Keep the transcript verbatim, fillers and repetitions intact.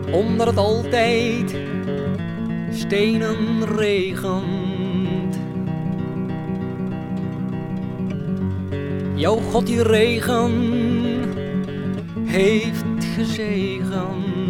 omdat het altijd stenen regent. Jouw God die regen heeft gezegend.